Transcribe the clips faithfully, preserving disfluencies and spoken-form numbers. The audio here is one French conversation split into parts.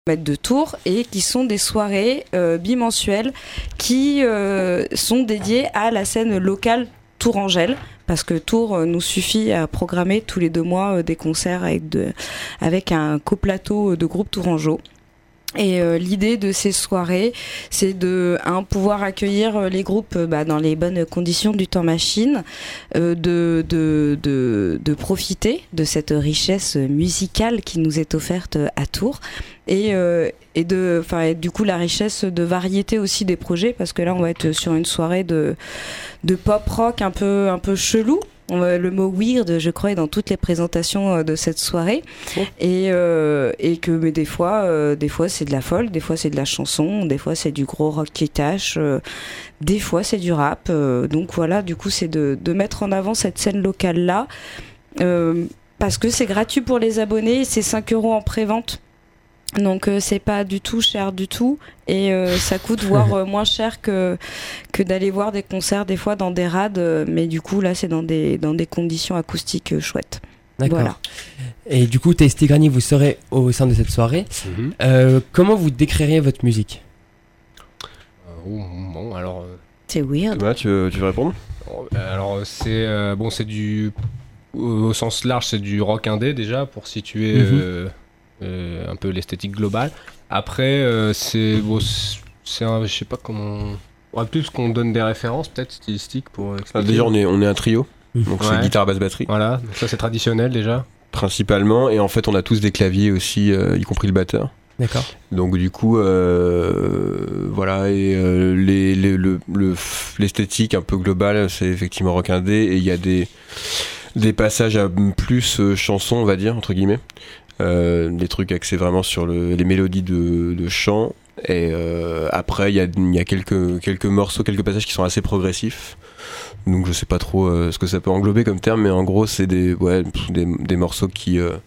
de Tours et qui sont des soirées euh, bimensuelles qui euh, sont dédiées à la scène locale tourangelle, parce que Tours euh, nous suffit à programmer tous les deux mois euh, des concerts avec, de, avec un coplateau de groupe tourangeau. Et euh, l'idée de ces soirées, c'est de un, pouvoir accueillir euh, les groupes euh, bah, dans les bonnes conditions du temps machine, euh, de, de, de, de profiter de cette richesse musicale qui nous est offerte à Tours, et, euh, et, de, et du coup la richesse de variété aussi des projets, parce que là on va être sur une soirée de, de pop rock un peu, un peu chelou. On va, le mot weird, je crois, est dans toutes les présentations de cette soirée. Oh. Et, euh, et que, mais des fois, euh, des fois c'est de la folk, des fois c'est de la chanson, des fois c'est du gros rock qui tâche, euh, des fois c'est du rap. Euh, donc voilà, du coup, c'est de, de mettre en avant cette scène locale-là, euh, parce que c'est gratuit pour les abonnés, c'est cinq euros en pré-vente. Donc euh, c'est pas du tout cher du tout, et euh, ça coûte voire euh, moins cher que, que d'aller voir des concerts des fois dans des rades, euh, mais du coup là c'est dans des, dans des conditions acoustiques euh, chouettes. D'accord. Voilà. Et du coup Tasty Granny, vous serez au sein de cette soirée. Mm-hmm. Euh, comment vous décririez votre musique? euh, Bon alors... Euh... C'est weird. Thomas, tu veux, tu veux répondre? Alors c'est, euh, bon, c'est du... Au sens large c'est du rock indé déjà, pour situer... Mm-hmm. euh... Euh, un peu l'esthétique globale. Après, euh, c'est, bon, c'est un, je sais pas comment. On va plus qu'on donne des références, peut-être stylistiques pour expliquer. Ah, déjà, on est, on est un trio, donc ouais. C'est guitare, basse, batterie. Voilà, donc ça c'est traditionnel déjà. Principalement, et en fait, on a tous des claviers aussi, euh, y compris le batteur. D'accord. Donc du coup, euh, voilà, et euh, les, les, le, le, l'esthétique un peu globale, c'est effectivement rock indé, et il y a des, des passages à plus euh, chansons, on va dire, entre guillemets. Euh, des trucs axés vraiment sur le, les mélodies de, de chant, et euh, après il y a, y a quelques, quelques morceaux, quelques passages qui sont assez progressifs, donc je sais pas trop euh, ce que ça peut englober comme terme, mais en gros c'est des, ouais, des, des morceaux qui euh,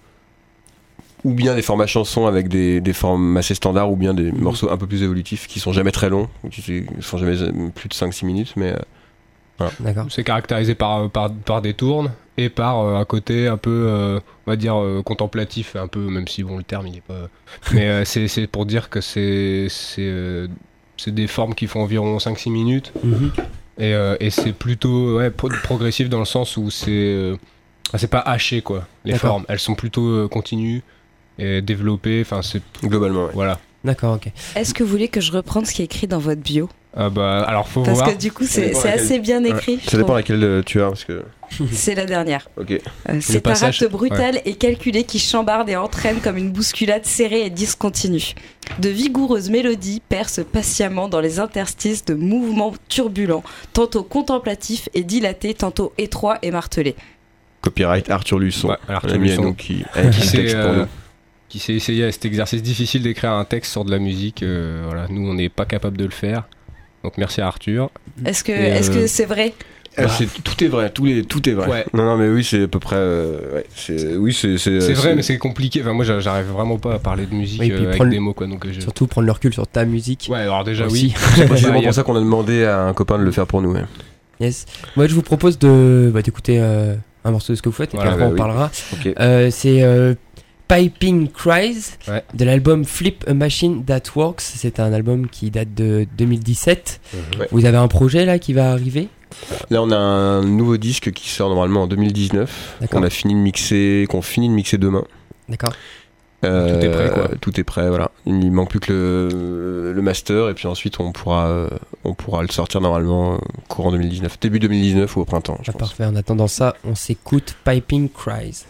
ou bien des formats chansons avec des, des formes assez standards, ou bien des mmh. morceaux un peu plus évolutifs qui sont jamais très longs, qui sont jamais plus de cinq six minutes, mais euh, voilà. D'accord. C'est caractérisé par, par, par des tournes et par euh, un côté un peu, euh, on va dire, euh, contemplatif, un peu, même si bon, le terme il est pas. Mais euh, c'est, c'est pour dire que c'est, c'est, euh, c'est des formes qui font environ cinq six minutes. Mm-hmm. Et, euh, et c'est plutôt ouais, pro- progressif dans le sens où c'est, euh, c'est pas haché, quoi. Les D'accord. formes, elles sont plutôt euh, continues et développées. Enfin, c'est. Globalement, ouais. Voilà. D'accord, ok. Est-ce que vous voulez que je reprenne ce qui est écrit dans votre bio? Ah bah, alors faut parce voir. Parce que du coup, c'est, c'est assez bien écrit. Ouais. Ça dépend laquelle euh, tu as, parce que... C'est la dernière. Okay. Euh, c'est un acte brutal ouais. et calculé qui chambarde et entraîne comme une bousculade serrée et discontinue. De vigoureuses mélodies percent patiemment dans les interstices de mouvements turbulents, tantôt contemplatifs et dilatés, tantôt étroits et martelés. Copyright Arthur Luçon. Ouais, Arthur Luçon. Donc, qui, avec qui, s'est, euh, qui s'est essayé à cet exercice difficile d'écrire un texte sur de la musique. Euh, voilà, nous, on n'est pas capable de le faire. Donc merci à Arthur. Est-ce que, est-ce euh... que c'est vrai? Ah, c'est, tout est vrai, tout, les, tout est vrai. Ouais. Non, non, mais oui, c'est à peu près. Euh, ouais, c'est, oui, c'est, c'est, c'est vrai, c'est... mais c'est compliqué. Enfin, moi, j'arrive vraiment pas à parler de musique oui, euh, avec le... des mots, quoi. Donc, je... Surtout prendre le recul sur ta musique. Ouais, alors déjà, aussi. Oui. C'est précisément pour ça qu'on a demandé à un copain de le faire pour nous. Ouais. Yes. Moi, je vous propose de, bah, d'écouter euh, un morceau de ce que vous faites, et voilà, puis après, bah, on oui. parlera. Okay. Euh, c'est euh, Piping Cries ouais. de l'album Flip a Machine That Works. C'est un album qui date de deux mille dix-sept. Mmh. Ouais. Vous avez un projet là qui va arriver? Là, on a un nouveau disque qui sort normalement en deux mille dix-neuf. D'accord. Qu'on a fini de mixer, qu'on finit de mixer demain. D'accord. Euh, tout est prêt, quoi. Tout est prêt, voilà. Il manque plus que le, le master, et puis ensuite on pourra, on pourra le sortir normalement courant deux mille dix-neuf, début deux mille dix-neuf ou au printemps. Je ah, pense. Parfait. En attendant ça, on s'écoute Piping Cries.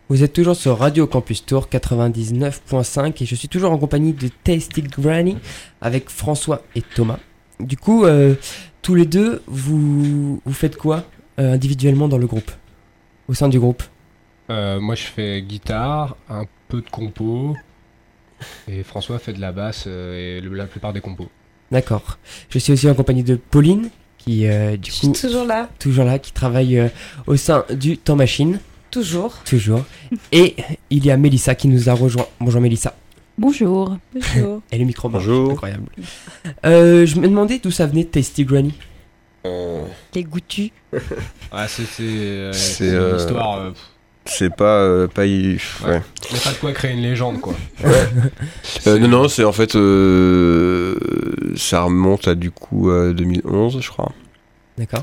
Vous êtes toujours sur Radio Campus Tour quatre-vingt-dix-neuf point cinq et je suis toujours en compagnie de Tasty Granny avec François et Thomas. Du coup, euh, tous les deux, vous, vous faites quoi euh, individuellement dans le groupe, au sein du groupe? euh, Moi, je fais guitare, un peu de compo, et François fait de la basse euh, et le, la plupart des compos. D'accord. Je suis aussi en compagnie de Pauline, qui euh, du Je coup suis toujours là. toujours là, qui travaille euh, au sein du Temps Machine. Toujours. Toujours. Et il y a Mélissa qui nous a rejoint. Bonjour Mélissa. Bonjour. Bonjour. Et le micro marche. Bonjour. Incroyable. Euh, je me demandais d'où ça venait Tasty Granny. Euh, Les goûtus. Ah, c'est, c'est, euh, C'est, c'est une euh, histoire. euh, c'est pas. euh, pas y- ouais. Ouais. Il n'y a pas de quoi créer une légende, quoi. Euh, non, non, c'est en fait. euh, ça remonte à du coup euh, deux mille onze, je crois. D'accord.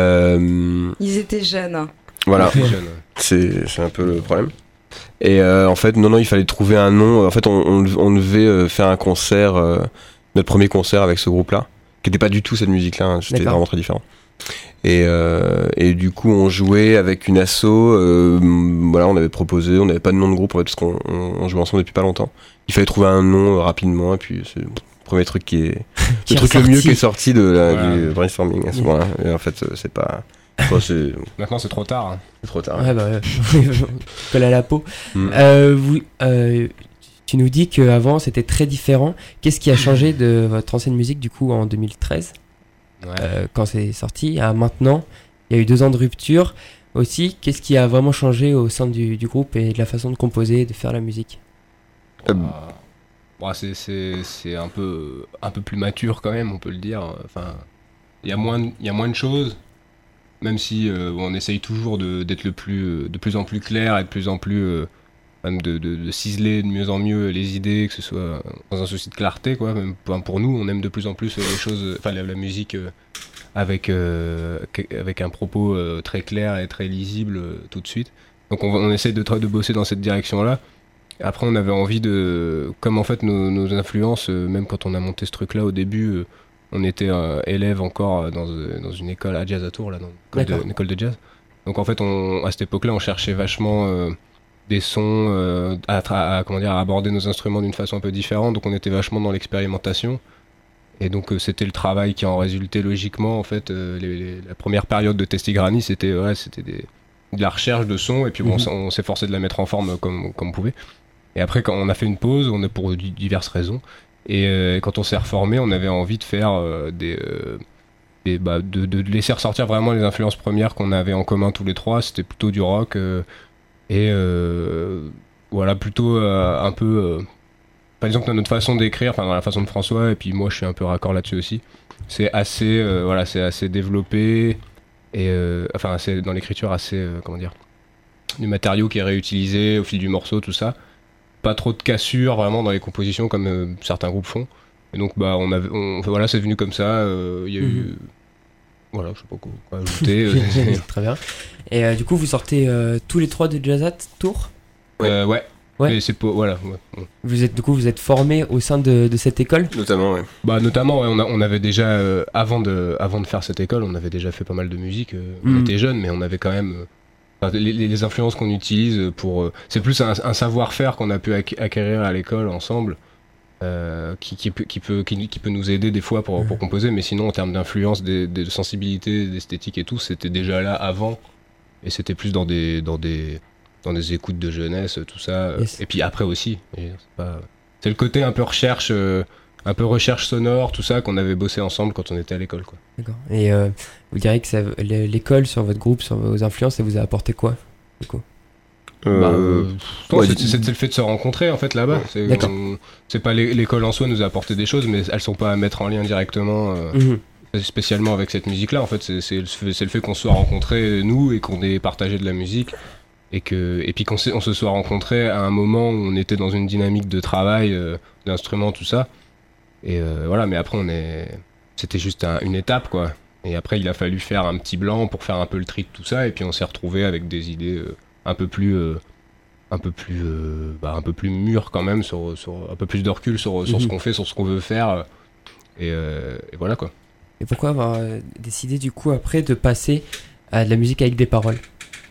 Euh, Ils étaient jeunes. hein. voilà, C'est jeune. c'est, c'est un peu le problème. Et euh, en fait, non, non, il fallait trouver un nom. En fait, on, on, on devait euh, faire un concert, euh, notre premier concert avec ce groupe-là, qui n'était pas du tout cette musique-là, hein, c'était D'accord. vraiment très différent. Et, euh, et du coup, on jouait avec une asso. Euh, voilà, on avait proposé, on n'avait pas de nom de groupe en fait, parce qu'on on, on jouait ensemble depuis pas longtemps. Il fallait trouver un nom euh, rapidement, et puis c'est le premier truc qui est, Qui le est truc le ressorti. mieux qui est sorti de la, Voilà. du brainstorming à ce moment-là. Et en fait, euh, c'est pas, bon, c'est, Maintenant, c'est trop tard. hein. c'est trop tard. Ouais, bah, ouais. Colle à la peau. Mm. Euh, vous, euh, tu nous dis qu'avant c'était très différent. Qu'est-ce qui a changé de votre ancienne musique du coup en deux mille treize, Ouais. euh, quand c'est sorti, à maintenant? Il y a eu deux ans de rupture aussi. Qu'est-ce qui a vraiment changé au sein du, du groupe et de la façon de composer, de faire la musique? Euh, Ah. Bon, c'est, c'est, c'est un peu, un peu plus mature quand même, on peut le dire. Enfin, il y a moins, de- il y a moins de choses, même si euh, on essaye toujours de, d'être le plus, euh, de plus en plus clair et de plus en plus, euh, même de, de, de ciseler de mieux en mieux les idées, que ce soit dans un souci de clarté, quoi. Même pour, pour nous, on aime de plus en plus euh, les choses, enfin la, la musique euh, avec, euh, que- avec un propos euh, très clair et très lisible euh, tout de suite. Donc on, va- on essaie de, tra- de bosser dans cette direction-là. Après, on avait envie de, comme en fait nos, nos influences, euh, même quand on a monté ce truc-là au début, euh, on était euh, élève encore euh, dans, euh, dans une école à jazz à Tours, là, dans une école, de, D'accord. une école de jazz. Donc en fait, on, à cette époque-là, on cherchait vachement euh, des sons euh, à, tra- à, comment dire, à aborder nos instruments d'une façon un peu différente. Donc on était vachement dans l'expérimentation. Et donc euh, c'était le travail qui en résultait logiquement. En fait, euh, les, les- la première période de Tasty Granny, c'était ouais, c'était des, de la recherche de sons. Et puis bon, Mhm. on, s- on s'efforçait de la mettre en forme comme, comme on pouvait. Et après, quand on a fait une pause, on a pour di- diverses raisons. Et euh, quand on s'est reformé, on avait envie de faire euh, des, euh, des bah, de, de laisser ressortir vraiment les influences premières qu'on avait en commun tous les trois. C'était plutôt du rock euh, et euh, voilà, plutôt euh, un peu. Euh, par exemple, dans notre façon d'écrire, enfin dans la façon de François, et puis moi, je suis un peu raccord là-dessus aussi. C'est assez, euh, voilà, c'est assez développé et euh, enfin, c'est dans l'écriture assez, euh, comment dire, du matériau qui est réutilisé au fil du morceau, tout ça. Pas trop de cassure vraiment dans les compositions comme euh, certains groupes font. Et donc bah on avait, on, voilà, c'est venu comme ça. euh, Il y a eu, Mhm. voilà, je sais pas quoi, quoi ajouter. euh, Très bien. Et euh, du coup, vous sortez euh, tous les trois de Jazzat Tours. euh, ouais. Ouais. Mais c'est pas, voilà. Ouais, ouais. Vous êtes du coup, vous êtes formé au sein de, de cette école. Notamment, ouais. Bah notamment, ouais, on, a, on avait déjà euh, avant de, avant de faire cette école, on avait déjà fait pas mal de musique. euh, On Mhm. était jeunes, mais on avait quand même. euh, enfin, les, les- les influences qu'on utilise pour, euh, c'est plus un, un savoir-faire qu'on a pu acqu- acquérir à l'école ensemble, euh, qui, qui, peut, qui, peut, qui, qui peut nous aider des fois pour, pour composer, mais sinon en termes d'influence, des- des- de sensibilité, d'esthétique et tout, c'était déjà là avant, et c'était plus dans des, dans des, dans des écoutes de jeunesse, tout ça, euh, Yes. et puis après aussi. Et C'est pas- c'est le côté un peu recherche, euh, un peu recherche sonore, tout ça qu'on avait bossé ensemble quand on était à l'école, quoi. D'accord. Et euh, vous diriez que ça, l'é- l'école sur votre groupe, sur vos influences, ça vous a apporté quoi du coup? Euh, Bah, euh, non, ouais, c'est, dis- c'est- c'est le fait de se rencontrer en fait là-bas. C'est, D'accord. on- c'est pas l'é- l'école en soi nous a apporté des choses, mais elles sont pas à mettre en lien directement, euh, Mhm. spécialement avec cette musique-là. En fait, c'est, c'est, le fait- c'est le fait qu'on se soit rencontrés nous et qu'on ait partagé de la musique et que et puis qu'on s'est- on se soit rencontrés à un moment où on était dans une dynamique de travail, euh, d'instruments, tout ça. Et euh, voilà, mais après on est, c'était juste un- une étape quoi. Et après il a fallu faire un petit blanc pour faire un peu le tri de tout ça, et puis on s'est retrouvé avec des idées euh, un peu plus euh, un peu plus euh, bah, un peu plus mûr quand même, sur, sur un peu plus de recul sur, sur ce Mhm. qu'on fait, sur ce qu'on veut faire, et, euh, et voilà quoi. Et pourquoi avoir euh, décidé du coup après de passer à de la musique avec des paroles?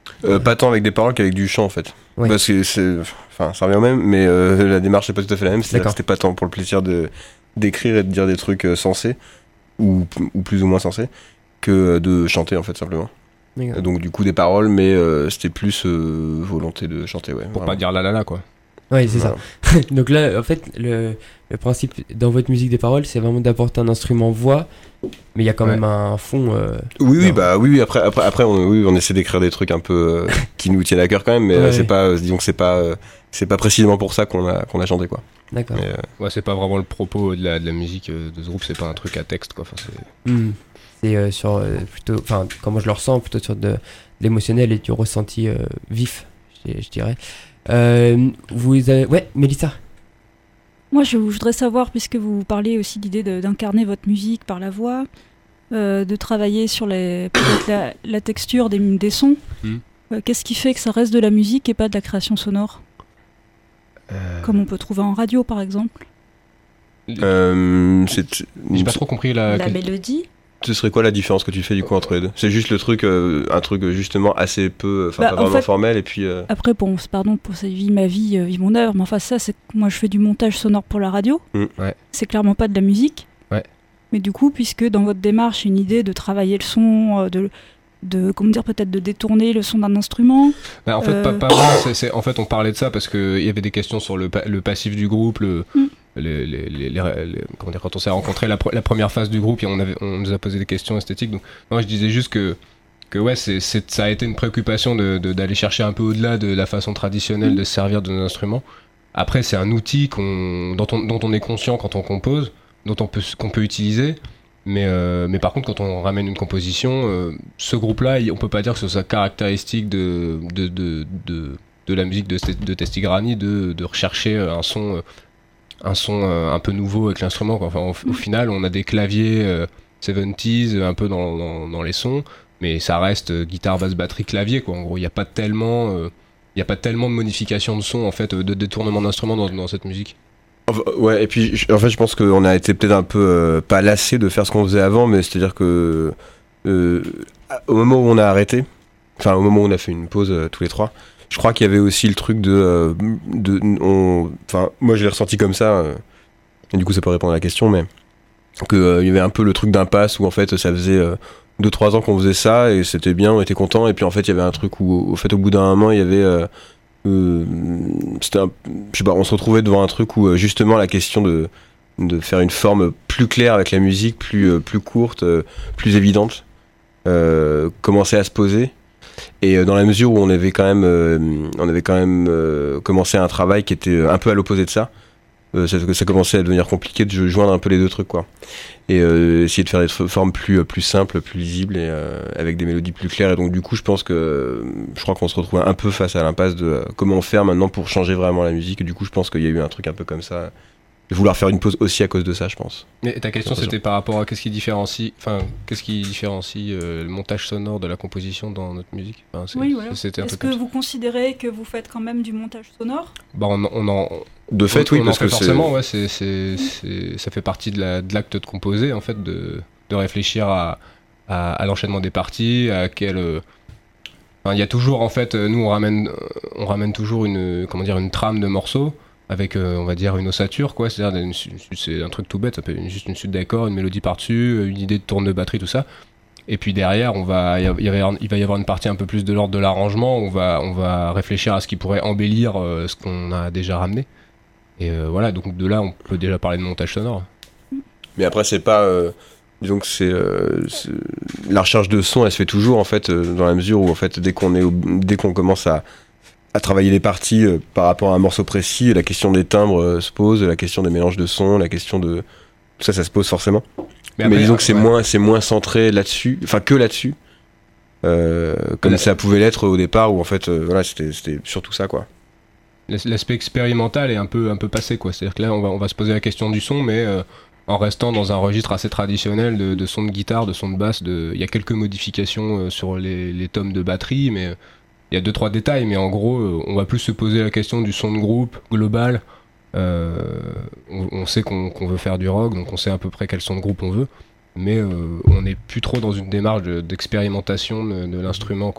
Euh, pas tant avec des paroles qu'avec du chant en fait. Ouais. Parce que c'est, enfin, ça revient au même, mais euh, la démarche n'est pas tout à fait la même. C'est-à-dire D'accord. que c'était pas tant pour le plaisir de d'écrire et de dire des trucs euh, sensés ou, ou plus ou moins sensés que de chanter en fait simplement. D'accord. Donc du coup des paroles, mais euh, c'était plus euh, volonté de chanter, ouais. Pour vraiment. pas dire la la la quoi. Ouais, c'est Voilà. ça. Donc là, en fait, le, le principe dans votre musique des paroles, c'est vraiment d'apporter un instrument voix, mais il y a quand Ouais. même un fond. euh, Oui, oui, Non. bah oui, oui, après, après, après, on, oui, on essaie d'écrire des trucs un peu euh, qui nous tiennent à cœur quand même, mais Ouais. euh, c'est pas, euh, disons que c'est pas, euh, c'est pas précisément pour ça qu'on a, qu'on a chanté quoi. D'accord. Mais, euh, Ouais, c'est pas vraiment le propos de la, de la musique euh, de ce groupe, c'est pas un truc à texte quoi. Enfin, c'est... Hmm. C'est euh, sur euh, plutôt, enfin, comment je le ressens, plutôt sur de, de l'émotionnel et du ressenti euh, vif, je, je dirais. Euh, vous avez... Ouais, Mélissa. Moi, je voudrais savoir, puisque vous parlez aussi d'idée de- d'incarner votre musique par la voix, euh, de travailler sur les, peut-être la, la texture des, des sons, Mm. euh, qu'est-ce qui fait que ça reste de la musique et pas de la création sonore, Euh... comme on peut trouver en radio par exemple? euh, c'est, J'ai pas trop compris la. La mélodie. ce serait quoi la différence que tu fais du coup entre les deux? C'est juste le truc, euh, un truc euh, justement assez peu, enfin Bah, pas en vraiment fait- formel et puis. euh, Après, bon, c'est- pardon pour cette vie, ma vie, euh, vie mon œuvre, mais enfin ça, c'est que moi je fais du montage sonore pour la radio. Mm. Ouais. C'est clairement pas de la musique. Ouais. Mais du coup, puisque dans votre démarche, une idée de travailler le son, euh, de, de comment dire, peut-être de détourner le son d'un instrument. Bah, en fait, Euh. pas, pas vraiment, c'est, c'est- en fait, on parlait de ça parce qu'il y avait des questions sur le, pa- le passif du groupe, le, Mm. les, les, les, les- les- comment dire, quand on s'est rencontré la, pre- la première phase du groupe, et on, avait, on nous a posé des questions esthétiques. Donc, moi, je disais juste que, que ouais, c'est, c'est, ça a été une préoccupation de, de- d'aller chercher un peu au-delà de la façon traditionnelle de se servir de nos instruments. Après, c'est un outil qu'on, dont, on, dont on est conscient quand on compose, dont on peut, qu'on peut utiliser. Mais, euh, mais par contre, quand on ramène une composition, euh, ce groupe-là, il- on peut pas dire que ce soit caractéristique de, de, de, de, de la musique de, de Testigrani de, de rechercher un son, euh, un son euh, un peu nouveau avec l'instrument, quoi. Enfin, au, au final, on a des claviers euh, soixante-dix un peu dans, dans, dans les sons, mais ça reste euh, guitare, basse, batterie, clavier, quoi. En gros, il n'y a pas tellement, euh, il y a pas tellement de modification de son, en fait, euh, de détournement d'instruments dans, dans cette musique. Enfin, ouais, et puis je- en fait, je pense qu'on a été peut-être un peu euh, pas lassé de faire ce qu'on faisait avant, mais c'est-à-dire que euh, au moment où on a arrêté, enfin au moment où on a fait une pause euh, tous les trois, je crois qu'il y avait aussi le truc de, euh, de on, enfin moi je l'ai ressenti comme ça, euh, et du coup ça peut répondre à la question, mais que euh, il y avait un peu le truc d'impasse où en fait ça faisait euh, deux trois ans qu'on faisait ça et c'était bien, on était content, et puis en fait il y avait un truc où au fait au bout d'un moment il y avait euh, Euh, c'était un, je sais pas, on se retrouvait devant un truc où euh, justement la question de de faire une forme plus claire avec la musique, plus euh, plus courte, euh, plus évidente, euh, commençait à se poser. Et euh, dans la mesure où on avait quand même, euh, on avait quand même euh, commencé un travail qui était un peu à l'opposé de ça, euh, ça, ça commençait à devenir compliqué de joindre un peu les deux trucs, quoi. Et euh, essayer de faire des f- formes plus plus simples, plus lisibles et euh, avec des mélodies plus claires. Et donc du coup, je pense que euh, je crois qu'on se retrouvait un peu face à l'impasse de euh, comment faire maintenant pour changer vraiment la musique. Et du coup, je pense qu'il y a eu un truc un peu comme ça, de vouloir faire une pause aussi à cause de ça, je pense. Et ta question, Attention. c'était par rapport à qu'est-ce qui différencie, enfin, qu'est-ce qui différencie euh, le montage sonore de la composition dans notre musique. Enfin, c'est- Oui, voilà. C'était un Est-ce peu que comme ça. vous considérez que vous faites quand même du montage sonore? Bah, on, on en, De fait, on, oui, on en parce fait que c'est forcément, ouais, c'est, c'est, c'est, ça fait partie de, la, de l'acte de composer, en fait, de, de réfléchir à, à, à l'enchaînement des parties, à quel. euh, enfin, il y a toujours, en fait, euh, nous, on ramène, euh, on ramène toujours une, comment dire, une trame de morceaux avec, euh, on va dire, une ossature, quoi. C'est-à-dire, une su- c'est un truc tout bête, ça peut être juste une suite d'accords, une mélodie par-dessus, une idée de tourne de batterie, tout ça. Et puis derrière, on va, il, y a- il va y avoir, il va y avoir une partie un peu plus de l'ordre de l'arrangement. On va, on va réfléchir à ce qui pourrait embellir euh, ce qu'on a déjà ramené. Et euh, voilà, donc de là, on peut déjà parler de montage sonore. Mais après, c'est pas. Euh, disons que c'est, euh, c'est- la recherche de son, elle se fait toujours en fait, euh, dans la mesure où en fait, dès qu'on est, au- dès qu'on commence à, à travailler les parties euh, par rapport à un morceau précis, la question des timbres euh, se pose, la question des mélanges de sons, la question de tout ça, ça se pose forcément. Mais, après, disons que c'est ouais. moins, c'est moins centré là-dessus, enfin que là-dessus, euh, comme Ouais. ça pouvait l'être au départ, où en fait, euh, voilà, c'était, c'était surtout ça, quoi. L'as- L'aspect expérimental est un peu, un peu passé, quoi. C'est-à-dire que là, on va, on va se poser la question du son, mais euh, en restant dans un registre assez traditionnel de, de son de guitare, de son de basse. De... Il y a quelques modifications euh, sur les, les tomes de batterie, mais euh, il y a deux, trois détails. Mais en gros, euh, on va plus se poser la question du son de groupe global. Euh, on, on sait qu'on qu'on veut faire du rock, donc on sait à peu près quel son de groupe on veut. Mais euh, on n'est plus trop dans une démarche de- d'expérimentation de, de l'instrument, quoi.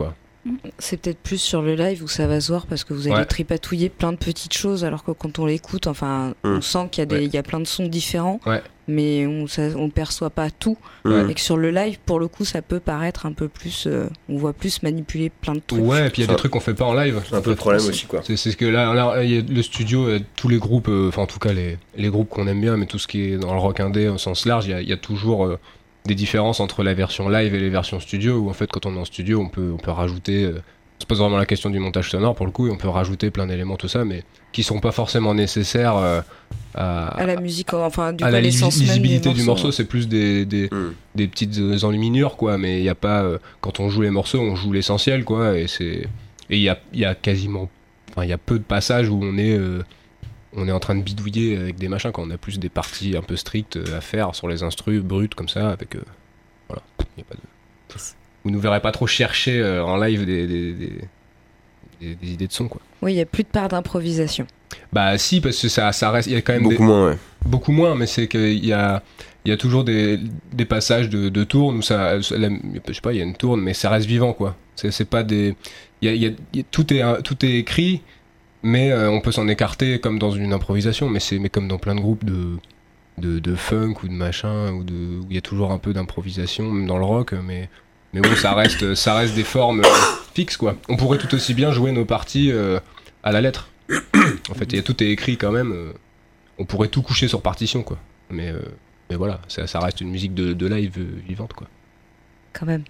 C'est peut-être plus sur le live où ça va se voir parce que vous allez Ouais. tripatouiller plein de petites choses alors que quand on l'écoute, enfin, on Mm. sent qu'il y a des, Ouais. il y a plein de sons différents, Ouais. mais on, ça, on perçoit pas tout. Mm. Et que sur le live, pour le coup, ça peut paraître un peu plus, euh, on voit plus manipuler plein de trucs. Ouais, et puis il y a Ça- des trucs qu'on fait pas en live. C'est un peu le problème aussi, quoi. C'est c'est ce que là, là, il y a le studio, euh, tous les groupes, euh, enfin en tout cas les, les groupes qu'on aime bien, mais tout ce qui est dans le rock indé au sens large, il y a, il y a toujours euh, des différences entre la version live et les versions studio, où en fait quand on est en studio, on peut, on peut rajouter, euh, on se pose vraiment la question du montage sonore pour le coup, et on peut rajouter plein d'éléments, tout ça, mais qui sont pas forcément nécessaires euh, à, À la musique, enfin, du à coup, la à l'essence même lisibilité des du morceau, c'est plus des, des, Mm. des petites euh, enluminures, quoi, mais il y a pas, euh, quand on joue les morceaux, on joue l'essentiel, quoi, et c'est, et il y a, il y a quasiment, enfin il y a peu de passages où on est, euh, on est en train de bidouiller avec des machins, quand on a plus des parties un peu strictes euh, à faire sur les instrus brutes comme ça, avec, euh, voilà, il y a pas de, vous nous verrez pas trop chercher euh, en live des, des, des, des- des idées de son, quoi. Oui, il y a plus de part d'improvisation. Bah si, parce que ça, ça reste, il y a quand même Beaucoup des, moins, ouais. beaucoup moins, mais c'est qu'il y a, il y a toujours des, des passages de, de tourne où ça, la- je sais pas, il y a une tourne, mais ça reste vivant, quoi. C'est, c'est pas des, il y a, il y a- il y a- tout est, euh, tout est écrit, mais euh, on peut s'en écarter comme dans une improvisation, mais c'est, mais comme dans plein de groupes de, de, de funk ou de machin, ou de, où il y a toujours un peu d'improvisation, même dans le rock, mais, mais bon, ça reste, ça reste des formes euh, fixes, quoi. On pourrait tout aussi bien jouer nos parties euh, à la lettre. En fait, il y a, tout est écrit quand même. euh, on pourrait tout coucher sur partition, quoi. Mais, euh, mais voilà, ça, ça reste une musique de, de live euh, vivante, quoi. Quand même.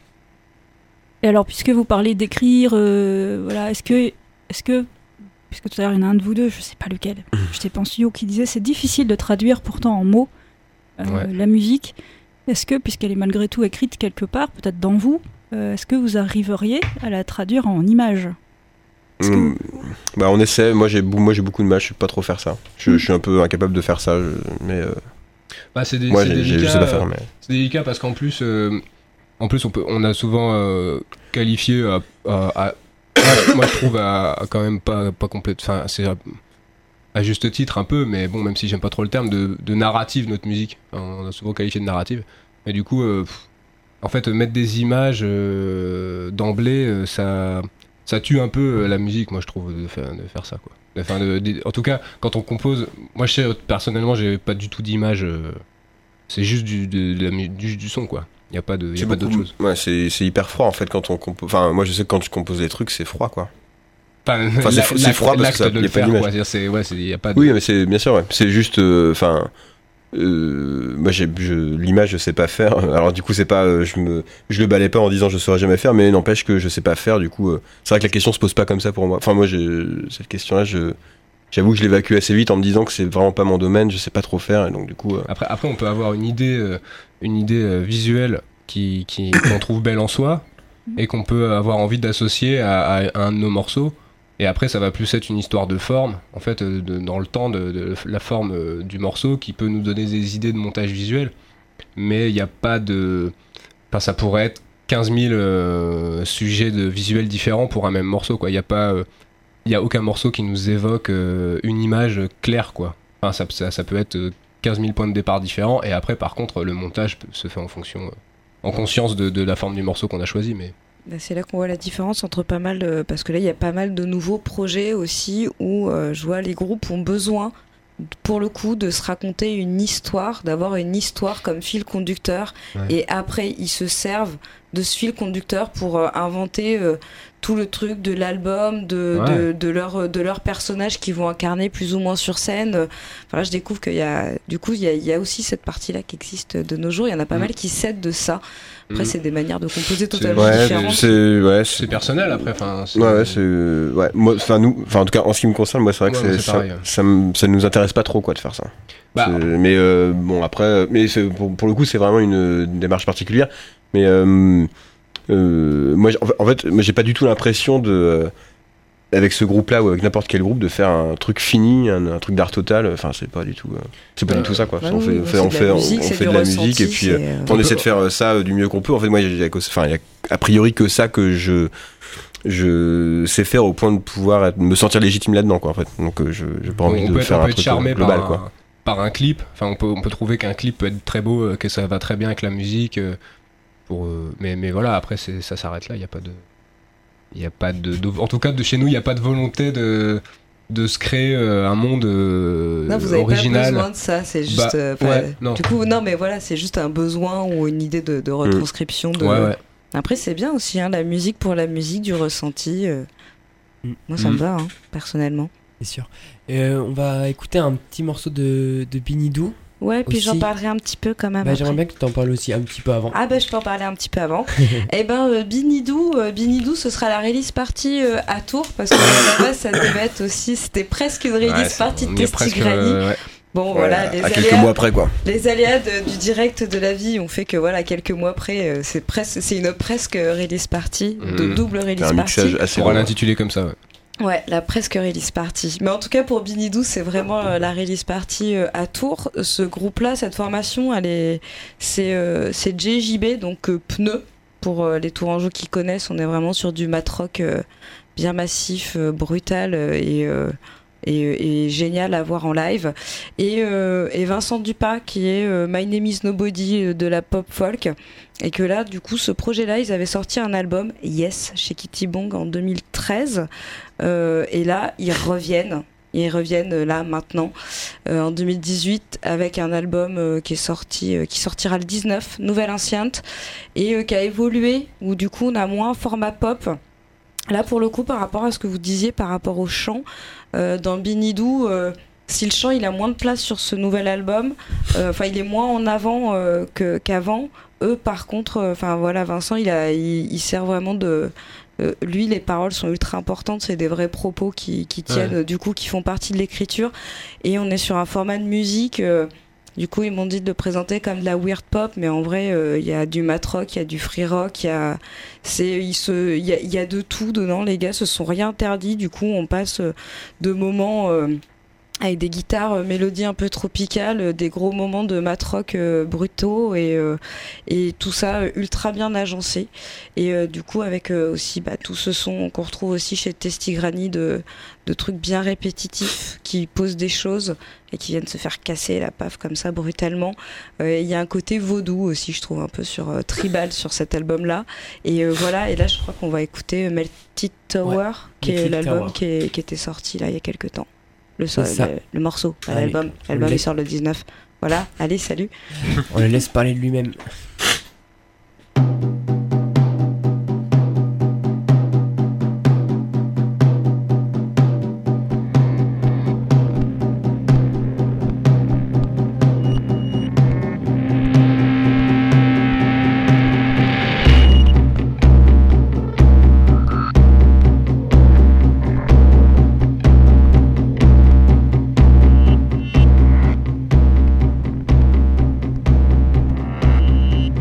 Et alors, puisque vous parlez d'écrire, euh, voilà, est-ce que, est-ce que, puisque tout à l'heure il y en a un de vous deux, je sais pas lequel, je sais pas en studio, qui disait c'est difficile de traduire pourtant en mots euh, Ouais. la musique. Est-ce que, puisqu'elle est malgré tout écrite quelque part, peut-être dans vous, euh, est-ce que vous arriveriez à la traduire en images? Est-ce que Mm. Bah on essaie, moi j'ai, bou- moi j'ai beaucoup de mal, je sais pas trop faire ça. Je, Mm. je suis un peu incapable de faire ça, je- mais euh, Bah, c'est, dé- moi c'est j'ai, j'ai- délicat, je sais pas faire. Mais... c'est délicat parce qu'en plus, euh, en plus on, peut, on a souvent euh, qualifié à, à- à- à- moi je trouve à, à quand même pas, pas complète, enfin c'est à, à juste titre un peu, mais bon, même si j'aime pas trop le terme, de, de narrative notre musique. Enfin, on a souvent qualifié de narrative. Et du coup, euh, pff, en fait, mettre des images euh, d'emblée, euh, ça, ça tue un peu euh, la musique, moi je trouve, de faire, de faire ça, quoi. Enfin, de- de- en tout cas, quand on compose, moi je sais, personnellement, j'ai pas du tout d'image. euh, c'est juste du, de, de la mu- du, du son, quoi. Il y a pas de, y a C'est pas beaucoup- d'autre chose. Ouais, c'est, c'est hyper froid en fait quand on compose. Enfin, moi je sais que quand je compose des trucs, c'est froid quoi. Enfin, Enfin, c'est la- fo- c'est l'acte- froid parce que l'acte ça- de y a le pas faire, d'image. quoi. C'est-à-dire, c'est, ouais, c'est, y a pas de. Oui, mais c'est bien sûr, ouais. C'est juste. Enfin. Euh, moi, j'ai, je, l'image, je sais pas faire. Alors, du coup, c'est pas. euh, je me, je le balais pas en disant je saurais jamais faire, mais n'empêche que je sais pas faire. Du coup, euh, c'est vrai que la question se pose pas comme ça pour moi. Enfin, moi, j'ai, cette question-là, je, j'avoue que je l'évacue assez vite en me disant que c'est vraiment pas mon domaine, je sais pas trop faire, et donc du coup. euh, Après, après, on peut avoir une idée, euh, une idée euh, visuelle qui, qui, qu'on trouve belle en soi et qu'on peut avoir envie d'associer à, à- à un de nos morceaux. Et après, ça va plus être une histoire de forme, en fait, euh, de- dans le temps, de, de la forme euh, du morceau qui peut nous donner des idées de montage visuel. Mais il n'y a pas de. Enfin, ça pourrait être quinze mille euh, sujets de visuels différents pour un même morceau, quoi. Il n'y a pas. euh, il y a aucun morceau qui nous évoque euh, une image claire, quoi. Enfin, ça, ça, ça peut être euh, quinze mille points de départ différents, et après, par contre, le montage peut- se fait en fonction, euh, en conscience de, de la forme du morceau qu'on a choisi, mais... Bah, c'est là qu'on voit la différence entre pas mal de... Parce que là, il y a pas mal de nouveaux projets aussi où euh, je vois les groupes ont besoin, pour le coup, de se raconter une histoire, d'avoir une histoire comme fil conducteur. Ouais. Et après, ils se servent de ce fil conducteur pour euh, inventer euh, tout le truc de l'album, de, Ouais. de, de, leur, de leurs personnages qu'ils vont incarner plus ou moins sur scène. Enfin, là, je découvre qu'il y a... Du coup, il y a, il y a aussi cette partie-là qui existe de nos jours. Il y en a pas Mm. mal qui s'aident de ça. Après, Mm. c'est des manières de composer totalement Ouais, différentes. c'est. Ouais, C'est c'est. personnel, après, enfin... c'est- Ouais, ouais, c'est. Ouais, moi, enfin, nous. Enfin, en tout cas, en ce qui me concerne, moi, c'est vrai que Ouais, c'est, moi, c'est ça, pareil, ouais. ça, me- ça nous intéresse pas trop, quoi, de faire ça. Bah, C'est- mais euh, bon après mais c'est- pour, pour le coup c'est vraiment une, une démarche particulière mais euh, euh, moi j'- en fait- en fait moi j'ai pas du tout l'impression de euh, avec ce groupe là ou avec n'importe quel groupe de faire un truc fini un, un truc d'art total enfin c'est pas du tout euh, c'est pas Euh, du tout ça quoi Bah on oui, fait oui, on c'est fait de on la fait on, musique, on c'est fait du de la ressenti, musique et puis euh, c'est, euh, on essaie de faire euh, ça euh, du mieux qu'on peut en fait moi il y a, enfin il y a a priori que ça que je je sais faire au point de pouvoir être- me sentir légitime là-dedans quoi en fait donc euh, je j'ai pas on, envie on de peut être, faire on un peut être truc charmé euh, global par, quoi un, par un clip. Enfin, on peut, on peut trouver qu'un clip peut être très beau, euh, que ça va très bien avec la musique. euh, pour, euh, mais, mais voilà, après, c'est, ça s'arrête là. Il n'y a pas de, il y a pas de, de, en tout cas de chez nous, il n'y a pas de volonté de de se créer euh, un monde euh, non, vous avez original. pas besoin de ça, c'est juste. Bah, euh, ouais, non. Du coup, non, mais voilà, c'est juste un besoin ou une idée de, de retranscription. De... Ouais, ouais. Après, c'est bien aussi, hein, la musique pour la musique, du ressenti. Euh... Mm. Moi, ça Mm. me va, hein, personnellement. C'est sûr. Euh, on va écouter un petit morceau de, de Binidou. Ouais, puis Aussi. j'en parlerai un petit peu quand même. Bah, après. j'aimerais bien que tu en parles aussi un petit peu avant. Ah bah je peux en parler un petit peu avant. Eh ben euh, Binidou, euh, Binidou, ce sera la release party euh, à Tours parce que là-bas ça devait être aussi, c'était presque une release Ouais, c'est- party on de y est presque, Testigrani. Euh, ouais. Bon Ouais, voilà, à les quelques aléas, mois après quoi. les aléas de- du direct de la vie ont fait que voilà quelques mois après, euh, c'est presque, c'est une presque release party, de Mhm. double C'est release un party. mixage assez Pour long. l'intituler comme ça. Ouais. Ouais, la presque release party. Mais en tout cas, pour Binidou, c'est vraiment euh, la release party euh, à Tours. Ce groupe-là, cette formation, elle est, c'est, euh, c'est J J B, donc euh, pneu. Pour euh, les Tourangeaux qui connaissent, on est vraiment sur du mat rock euh, bien massif, euh, brutal euh, et, euh, et, et génial à voir en live. Et, euh, et Vincent Dupas, qui est euh, My Name is Nobody euh, de la pop folk. Et que là, du coup, ce projet-là, ils avaient sorti un album, Yes, chez Kitty Bong en deux mille treize. Euh, et là, ils reviennent. Ils reviennent euh, là maintenant euh, en deux mille dix-huit avec un album euh, qui est sorti, euh, qui sortira le dix-neuf, Nouvelle Anciente, et euh, qui a évolué où du coup on a moins un format pop. Là pour le coup par rapport à ce que vous disiez par rapport au chant euh, dans Binidou, euh, si le chant il a moins de place sur ce nouvel album, enfin euh, il est moins en avant euh, que, qu'avant. Eux par contre, enfin euh, voilà Vincent il a, il, il sert vraiment de Euh, lui, les paroles sont ultra importantes, c'est des vrais propos qui, qui tiennent, Ouais. euh, du coup, qui font partie de l'écriture. Et on est sur un format de musique. Euh, du coup, ils m'ont dit de le présenter comme de la weird pop, mais en vrai, il euh, y a du mat rock, il y a du free rock, il y a, c'est, il se, il y a, y a de tout dedans. Les gars se sont rien interdits. Du coup, on passe euh, de moments. Euh, avec des guitares euh, mélodies un peu tropicales, euh, des gros moments de mat rock euh, brutaux et, euh, et tout ça euh, ultra bien agencé. Et euh, du coup avec euh, aussi bah, tout ce son qu'on retrouve aussi chez Testigrani de, de trucs bien répétitifs qui posent des choses et qui viennent se faire casser la paf comme ça brutalement. Il euh, y a un côté vaudou aussi je trouve un peu sur euh, tribal sur cet album là. Et euh, voilà, et là je crois qu'on va écouter Melted Tower Ouais, qui est Melted l'album Tower. qui, est, qui était sorti là il y a quelques temps. Le, so- C'est ça. le, le morceau, pas Allez, l'album. on L'album le il laisse. sort le dix-neuf. Voilà, allez, salut. On le laisse parler de lui-même. Thank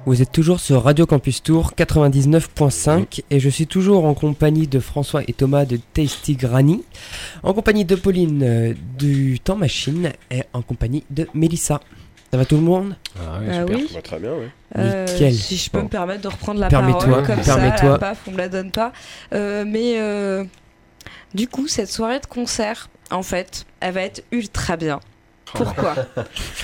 Vous êtes toujours sur Radio Campus Tour quatre-vingt-dix-neuf point cinq et je suis toujours en compagnie de François et Thomas de Tasty Granny, en compagnie de Pauline euh, du Temps Machine et en compagnie de Mélissa. Ça va tout le monde ? Ah ouais, Ah super. oui. Ça va très bien, oui. Euh, Nickel. si je peux Bon. me permettre de reprendre la Permets-toi, parole comme ça, permets-toi. la paf, on me la donne pas. Euh, mais euh, du coup, cette soirée de concert, en fait, elle va être ultra bien. Pourquoi ? Pourquoi ?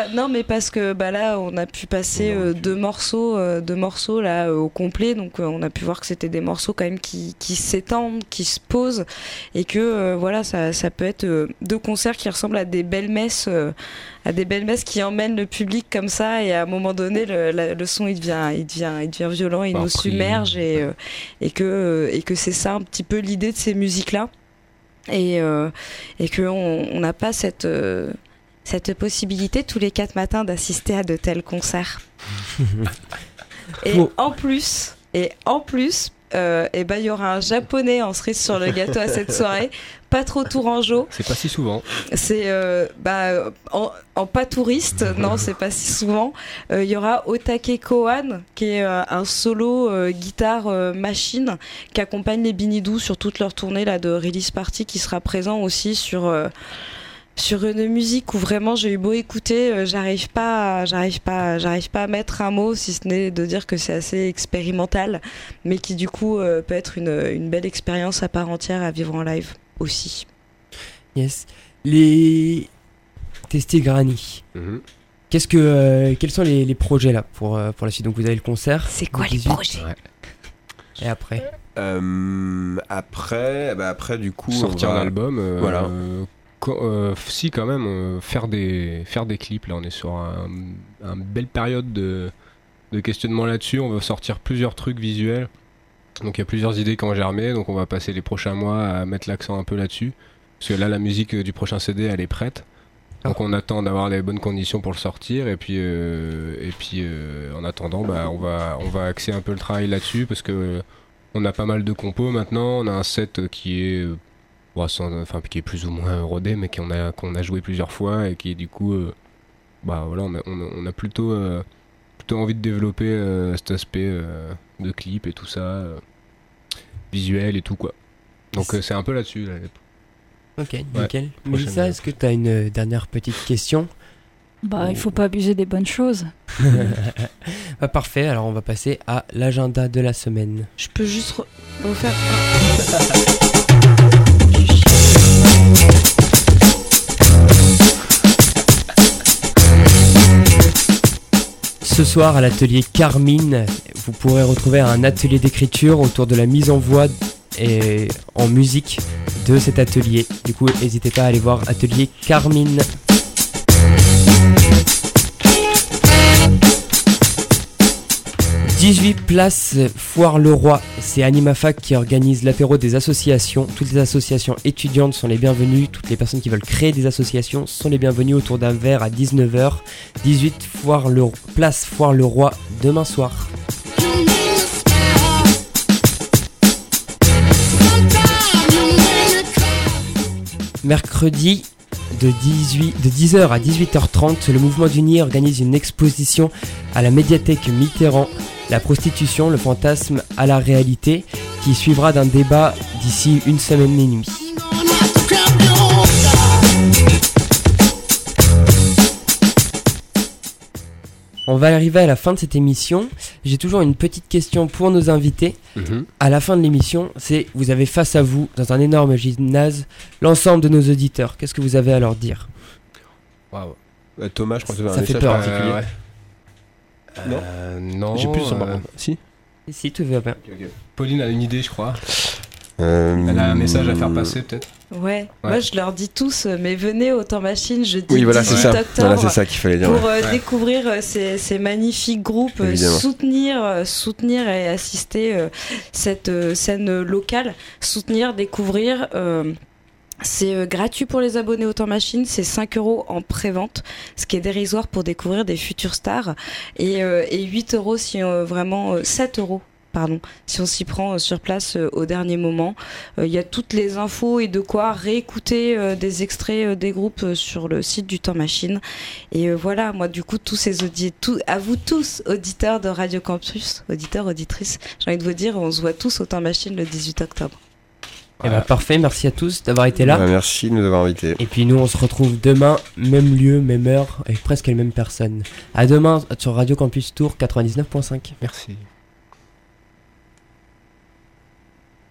Non, mais parce que bah là, on a pu passer euh, deux morceaux, euh, deux morceaux là euh, au complet, donc euh, on a pu voir que c'était des morceaux quand même qui, qui s'étendent, qui se posent, et que euh, voilà, ça, ça peut être euh, deux concerts qui ressemblent à des belles messes, euh, à des belles messes qui emmènent le public comme ça, et à un moment donné, le, la- le son il devient, il devient, il devient violent, il Par nous prix. submerge, et euh, et que euh, et que c'est ça un petit peu l'idée de ces musiques là. Et, euh, et qu'on on n'a pas cette, euh, cette possibilité tous les quatre matins d'assister à de tels concerts. Et Faut- en plus, et en plus, euh, et ben il y aura un japonais en cerise sur le gâteau à cette soirée, pas trop tourangeau. C'est pas si souvent. C'est euh, bah, en, en pas touriste, non, c'est pas si souvent. Euh, Il y aura Otake Kohan, qui est euh, un solo euh, guitare euh, machine qui accompagne les Binidou sur toute leur tournée là, de Release Party, qui sera présent aussi sur, euh, sur une musique où vraiment j'ai eu beau écouter, euh, j'arrive pas, à- j'arrive pas, j'arrive pas à mettre un mot, si ce n'est de dire que c'est assez expérimental, mais qui du coup euh, peut être une, une belle expérience à part entière à vivre en live aussi. Yes. Les Tasty Granny. Mhm. Qu'est-ce que, euh, quels sont les, les projets là pour, euh, pour la suite ? Donc vous avez le concert. C'est quoi le les dix-huit, projets ? Ouais. Et après Euh, après, bah après, du coup, Sortir on va- un album. euh, Voilà. euh, co- euh, si, quand même, euh, faire, des, faire des clips. Là, on est sur un, un belle période de, de questionnement là-dessus. On va sortir plusieurs trucs visuels. Donc il y a plusieurs idées qui ont germé. Donc on va passer les prochains mois à mettre l'accent un peu là-dessus. Parce que là, la musique du prochain C D, elle est prête. Donc on attend d'avoir les bonnes conditions pour le sortir. Et puis, euh, et puis euh, en attendant, bah, on, va, on va axer un peu le travail là-dessus. Parce que euh, on a pas mal de compos maintenant. On a un set qui est, euh, bon, sans- enfin, qui est plus ou moins rodé, mais qu'on a, qu'on a joué plusieurs fois. Et qui du coup, euh, bah, voilà, on, a, on, a, on a plutôt, euh, plutôt envie de développer euh, cet aspect euh, de clip et tout ça. euh, visuel et tout quoi. Donc euh, c'est un peu là-dessus. Là. Ok, Ouais. nickel. Prochaine Mélissa, étape. est-ce que tu as une euh, dernière petite question ? Bah, il faut pas abuser des bonnes choses. Bah, parfait, alors on va passer à l'agenda de la semaine. Je peux juste re- refaire. Ce soir à l'atelier Carmine, vous pourrez retrouver un atelier d'écriture autour de la mise en voix et en musique de cet atelier. Du coup, n'hésitez pas à aller voir atelier Carmine. dix-huit place Foire le Roi, c'est AnimaFac qui organise l'apéro des associations. Toutes les associations étudiantes sont les bienvenues, toutes les personnes qui veulent créer des associations sont les bienvenues autour d'un verre à dix-neuf heures. dix-huit Foire le... place Foire le Roi, demain soir. Mercredi de, dix-huit, de dix heures à dix-huit heures trente, le mouvement du Nid organise une exposition à la médiathèque Mitterrand, la prostitution, le fantasme à la réalité, qui suivra d'un débat d'ici une semaine et demie. On va arriver à la fin de cette émission. J'ai toujours une petite question pour nos invités. Mhm. À la fin de l'émission, c'est vous avez face à vous, dans un énorme gymnase, l'ensemble de nos auditeurs. Qu'est-ce que vous avez à leur dire ? Waouh. Euh, Thomas, je crois que tu avais Ça un fait message peur. particulier. ouais. Non. Euh, non. J'ai plus son euh, par contre. Si. Si, tout va bien. Pauline a une idée, je crois. Euh, Elle a un message à faire passer, peut-être. Ouais. Ouais. Moi je leur dis tous, euh, mais venez au Temps Machine jeudi Oui, voilà, c'est dix-huit ça. octobre Voilà, c'est ça qu'il fallait dire. pour ouais. euh, Ouais. découvrir euh, ces, ces magnifiques groupes, euh, Évidemment. soutenir, euh, soutenir et assister euh, cette euh, scène locale, soutenir, découvrir. euh, C'est euh, gratuit pour les abonnés au Temps Machine, c'est cinq euros en pré-vente, ce qui est dérisoire pour découvrir des futures stars, et, euh, et huit euros si euh, vraiment, euh, sept euros pardon, si on s'y prend euh, sur place euh, au dernier moment. Il euh, y a toutes les infos et de quoi réécouter euh, des extraits euh, des groupes euh, sur le site du Temps Machine. Et euh, voilà, moi du coup, tous ces auditeurs, tout, à vous tous, auditeurs de Radio Campus, auditeurs, auditrices, j'ai envie de vous dire, on se voit tous au Temps Machine le dix-huit octobre. Eh ben, parfait, merci à tous d'avoir été là. Ouais, merci de nous avoir invités. Et puis nous, on se retrouve demain, même lieu, même heure, avec presque les mêmes personnes. À demain sur Radio Campus Tours quatre-vingt-dix-neuf virgule cinq. Merci.